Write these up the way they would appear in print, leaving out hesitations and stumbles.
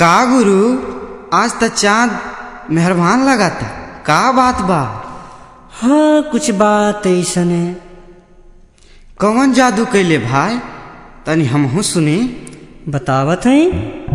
का गुरु आज त चाँद मेहरबान लगाता, का बात बा? हाँ कुछ बात ऐसने। कौन जादू कैले भाई, तनी हमहू सुनी। बतावत है।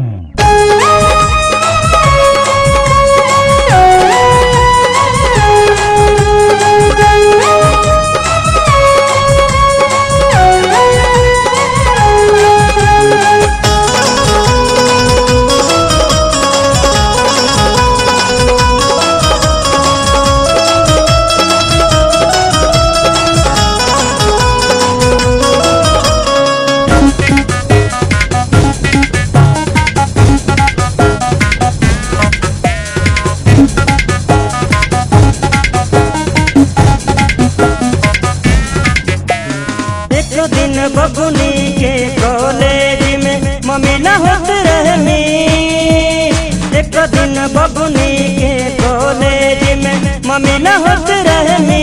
बबुनी के कॉलेज में मम्मी न होत रहनी। एक दिन बबुनी के कॉलेज में मम्मी न होत रहनी।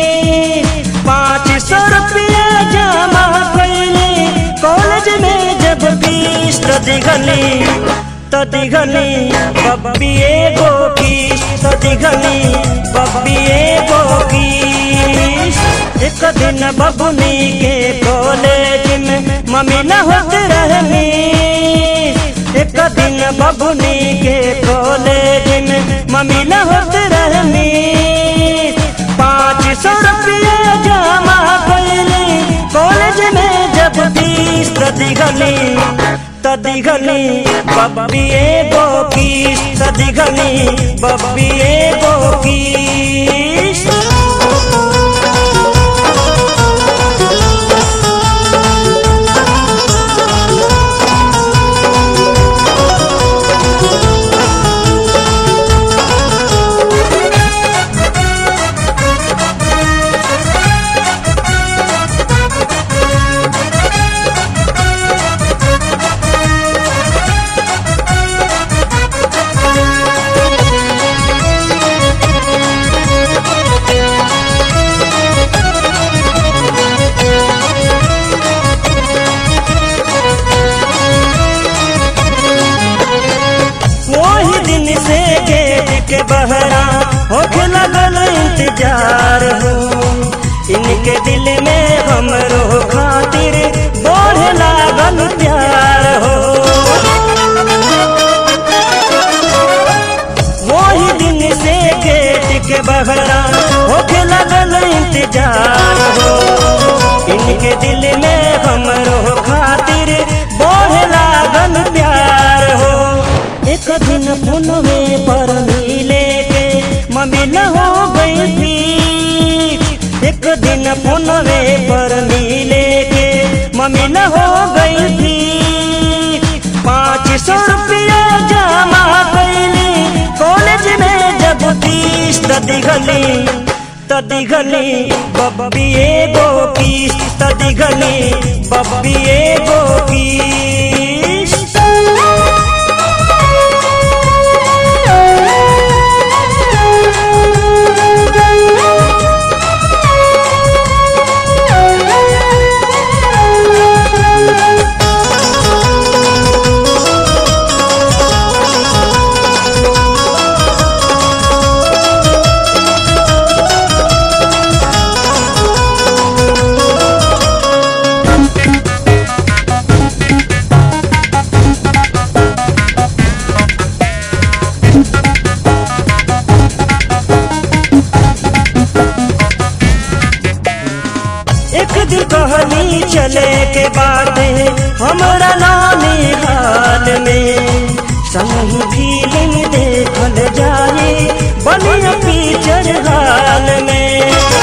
500 रुपया जमा कैली कॉलेज में जब फीस तो दिघली बब्बी एगो फीस तो दिघली बब्बी एगो फीस। एक दिन बबुनी के कॉलेज में मम्मी न होत रहनी। एक दिन बबुनी के कॉलेज में मम्मी न होत रहनी। 500 रुपया जमा कैली कॉलेज में जब फीस तो दिघली बब्बी एगो फीस तो दिघली बब्बी एगो फीस। के बहरा होके लगल इंतजार हो। इनके दिल में हमरो खातिर बढ़े लागल प्यार हो। वही दिन से गेट के बहरा होके लगल इंतजार हो। इनके दिल में हमरो खातिर बढ़े लागल प्यार हो। एक दिन फोनवे पर मिले के मम्मी न हो गई थी। एक दिन फोनवे पर मिले के मम्मी न हो गई थी। 500 रुपया जमा कैली कॉलेज में जब फीस तो दिघली बब्बी एगो फीस तो दिघली बब्बी एगो फीस। एक दिन कहनी चले के बात हमरा नानी हाल में। संगी फिल्म देखल जाए बनिया पिक्चर हाल में।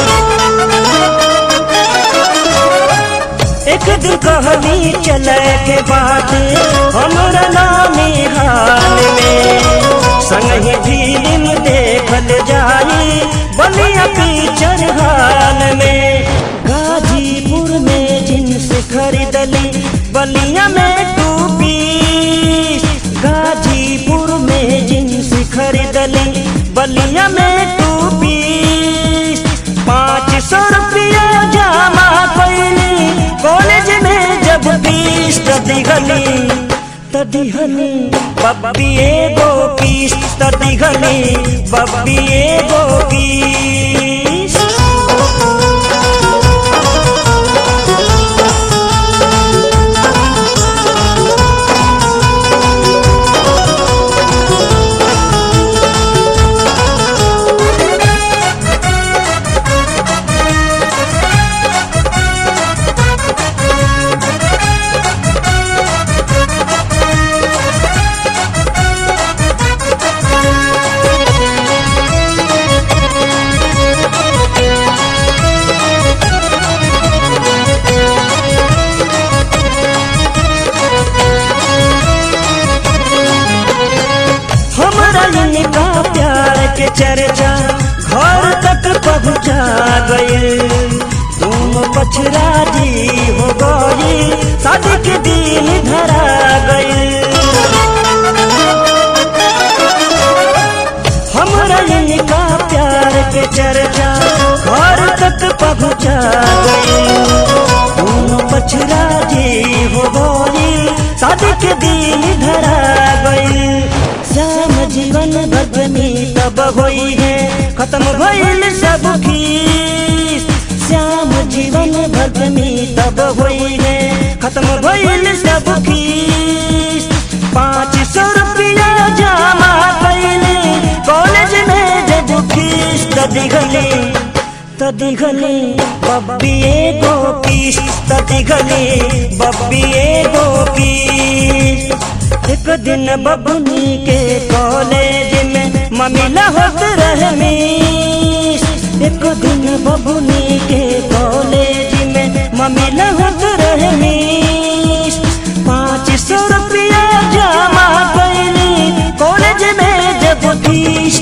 एक दिन कहनी चले के बात हमरा नानी हाल में। संगी फिल्म देखल जाए बनिया पिक्चर हाल में। गाजीपुर में जींस खरीदली बलिया में 2 पीस। गाजीपुर में जींस खरीदली बलिया में 2 पीस। 500 रुपया जमा कैली कॉलेज में जब फीस तो तदिघली बब्बी एगो किस तदिघली बब्बी एगो किस। इनका प्यार के चर्चा घर तक पहुँचा गए। तुम पछराजी हो गई शादी के दिन धरा गए। हमारा इनका प्यार के चर्चा घर तक पहुँचा गए। तुम पछराजी हो गई शादी के दिन धरा गए। श्याम जीवन भगनी तब होई है खत्म भइल सब खीस। श्याम जीवन भगनी तब होई है खत्म भइल सब खीस। 500 रुपया जमा कैली कॉलेज में जब फीस तदिघली बब्बी एगो किस तदिघली बब्बी एगो किस। एक दिन बबुनी के कॉलेज में ममिला होत रहे मिस। एक दिन बबुनी के कॉलेज में ममिला होत रहे मिस। 500 रुपया जमा कैली कॉलेज में जब फीस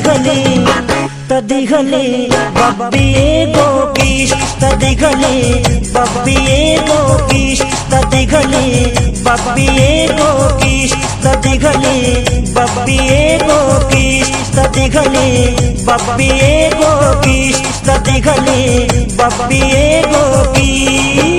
तदिघली बब्बी एगो किस तदिघली बब्बी एगो किस तदिघली बब्बी एगो किस तदिघली बब्बी एगो किस तदिघली बब्बी एगो किस तदिघली बब्बी एगो किस।